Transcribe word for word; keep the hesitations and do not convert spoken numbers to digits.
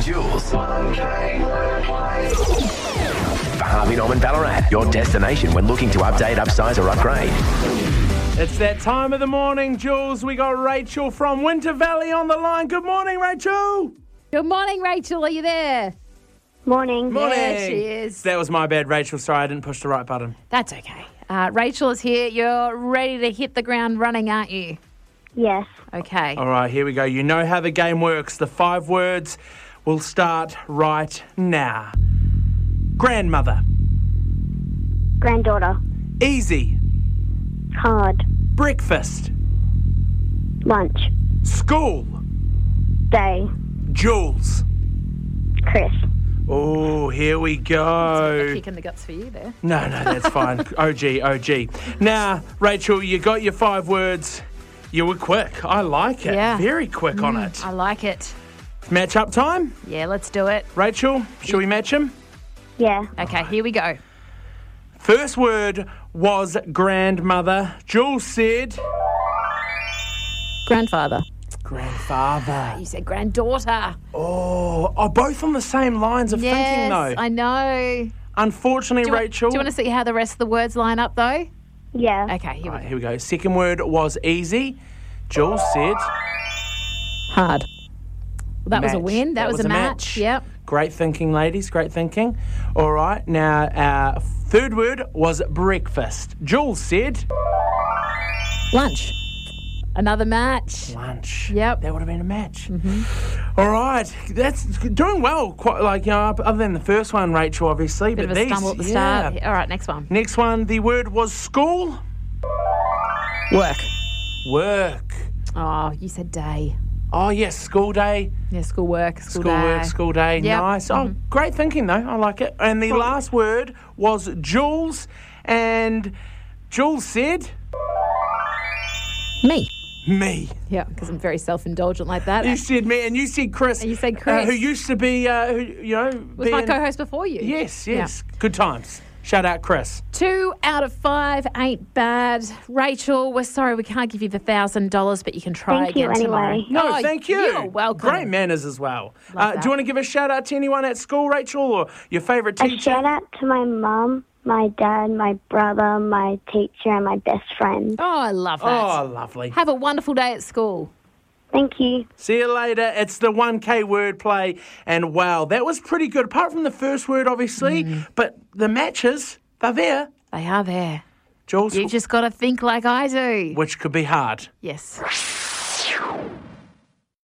Jules. For Harvey Norman Ballarat, your destination when looking to update, upsize or upgrade. It's that time of the morning, Jules. We got Rachel from Winter Valley on the line. Good morning, Rachel. Good morning, Rachel. Are you there? Morning. Morning. Yeah, she is. That was my bad, Rachel. Sorry, I didn't push the right button. That's okay. Uh, Rachel is here. You're ready to hit the ground running, aren't you? Yes. Okay. All right, here we go. You know how the game works. The five words will start right now. Grandmother. Granddaughter. Easy. Hard. Breakfast. Lunch. School. Day. Jules. Chris. Oh, here we A go. kick in the guts for you there. No, no, that's fine. O G, O G. Now, Rachel, you got your five words. You were quick. I like it. Yeah. Very quick on it. I like it. Match up time? Yeah, let's do it. Rachel, shall we match him? Yeah. Okay, here we go. First word was grandmother. Jules said Grandfather. grandfather. You said granddaughter. Oh, oh, both on the same lines of yes, thinking, though. I know. Unfortunately, Do you, Rachel. do you want to see how the rest of the words line up, though? Yeah. Okay, here Right, we go. here we go. Second word was easy. Jules said Hard. Well, that was a match. win. That, was, a match. Yep. Great thinking, ladies. Great thinking. All right. Now, our third word was breakfast. Jules said Lunch. Another match. lunch. Yep. That would have been a match. Mm-hmm. All right. That's doing well. Quite like, you know, other than the first one, Rachel, obviously. Bit but of a these, stumble at the yeah. start. All right, next one. Next one, the word was school. Work. Work. Oh, you said day. Oh, yes, school day. Yeah, school work, school, School day. work, school day. Yep. Nice. Oh, great thinking, though. I like it. And the last word was Jules. And Jules said Me. me. Yeah, because I'm very self-indulgent like that. You said me, and you said Chris. And you said uh, Chris. who used to be, uh, who, you know, was my being- co-host before you. Yes, yes. Good times. Shout out, Chris. Two out of five ain't bad. Rachel, we're sorry we can't give you the one thousand dollars, but you can try Thank you again tomorrow. anyway. No, Oh, thank you. You're welcome. Great manners as well. Love Uh, do that. you want to give a shout out to anyone at school, Rachel, or your favourite A teacher? shout out to my mum, my dad, my brother, my teacher, and my best friend. Oh, I love that. Oh, lovely. Have a wonderful day at school. Thank you. See you later. It's the one K wordplay. And wow, that was pretty good. Apart from the first word, obviously, Mm. but the matches, they're there. They are there. Jules, You just got to think like I do. which could be hard. Yes.